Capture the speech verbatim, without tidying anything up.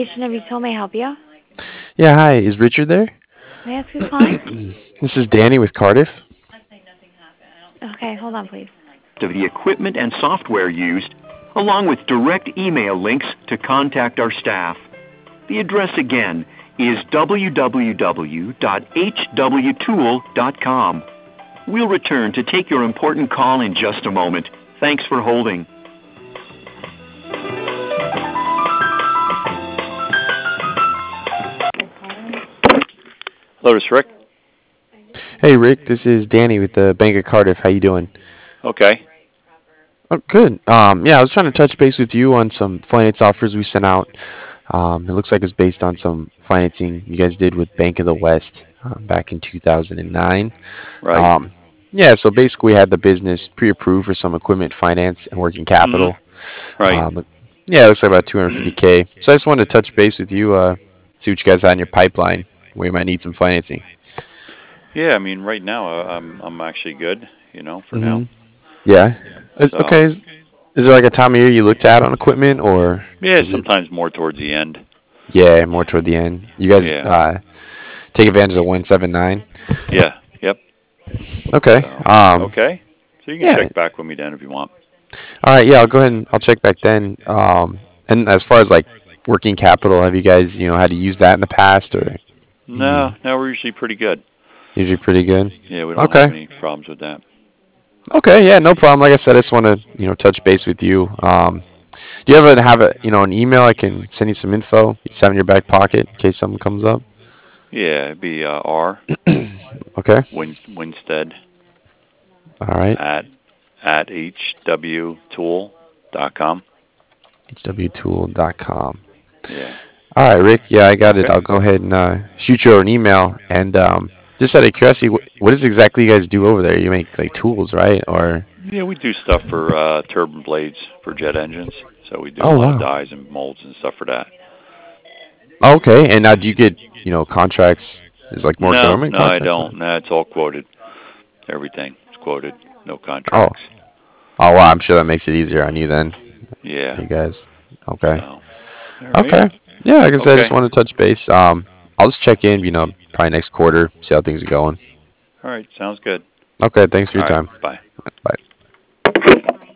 Station of Util may I help you? Yeah, hi. Is Richard there? May I ask who's calling? This is Danny with Cardiff. Okay, hold on, please. Of the equipment and software used, along with direct email links to contact our staff. The address again is w w w dot h w tool dot com. We'll return to take your important call in just a moment. Thanks for holding. Hello, this is Rick. Hey, Rick. This is Danny with the Bank of Cardiff. How you doing? Okay. Oh, good. Um, yeah, I was trying to touch base with you on some finance offers we sent out. Um, it looks like it's based on some financing you guys did with Bank of the West um, back in two thousand nine. Right. Um, yeah, so basically we had the business pre-approved for some equipment finance and working capital. Mm-hmm. Right. Um, yeah, it looks like about two hundred fifty K. So I just wanted to touch base with you, uh, see what you guys had in your pipeline, where you might need some financing. Yeah, I mean, right now uh, I'm I'm actually good, you know, for Mm-hmm. now. Yeah. Is- So Okay. Is, is there like a time of year you looked at on equipment, or yeah, is it? sometimes more towards the end. Yeah, more toward the end. You guys Yeah. uh, take advantage of one seven nine. Yeah. Yep. Okay. So Um. okay. So you can Yeah. check back with me then if you want. All right. Yeah. I'll go ahead and I'll check back then. Um. And as far as like working capital, have you guys you know had to use that in the past, or No, no, we're usually pretty good. usually pretty good? Yeah, we don't have Okay. any problems with that. Okay. Yeah. No problem. Like I said, I just want to you know touch base with you. Um. Do you ever have a you know an email I can send you some info? You just have in your back pocket in case something comes up. Yeah, it'd be uh, R Okay. Win, Winstead All right. at at h w tool dot com. h w tool dot com. Yeah. All right, Rick. Yeah, I got it. Okay. I'll go ahead and uh, shoot you an email. And um, just out of curiosity, what, what is exactly you guys do over there? You make like tools, right? Or Yeah, we do stuff for uh, turbine blades for jet engines. So we do a oh lot of wow. dies and molds and stuff for that. Oh, okay. And now do you get you know contracts? Is like more No, government no, I contracts? Or? don't. No, it's all quoted. Everything is quoted. No Oh, contracts. oh wow. I'm sure that makes it easier on you then, Yeah. for you guys. Okay. So, all right. Okay. Yeah, like I said, I just Okay. wanted to touch base. Um, I'll just check in. You know, probably next quarter, see how things are going. All right. Sounds good. Okay. Thanks for All your right. time. Bye. Bye.